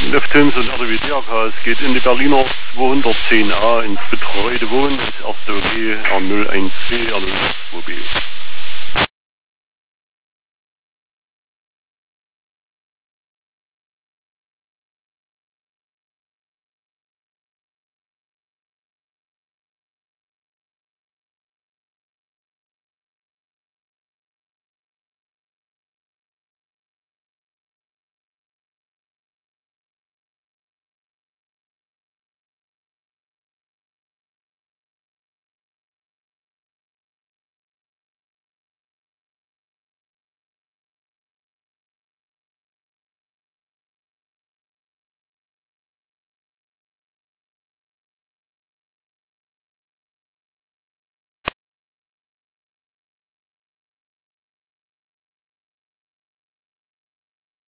Lüftens und RWDRK. Es geht in die Berliner 210a ins betreute Wohnen, ins erste OG R012, R02B.